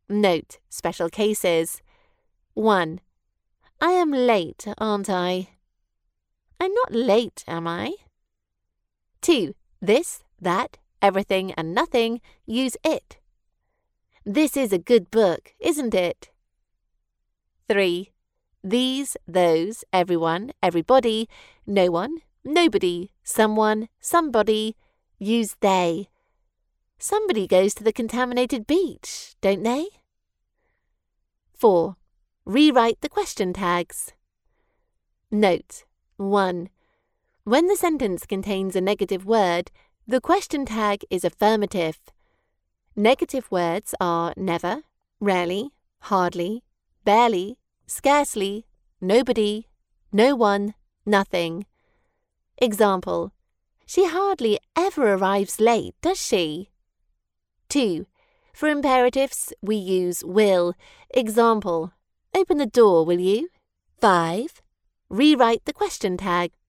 Note special cases. 1. I am late, aren't I? I'm not late, am I? 2. This, that, everything and nothing use it. This is a good book, isn't it? 3. These, those, everyone, everybody, no one, nobody, someone, somebody use they. Somebody goes to the contaminated beach, don't they? 4. Rewrite the question tags. Note 1. When the sentence contains a negative word, the question tag is affirmative. Negative words are never, rarely, hardly, barely, scarcely, nobody, no one, nothing. Example: she hardly ever arrives late, does she? 2. For imperatives, we use will. Example: open the door, will you? 5. Rewrite the question tag.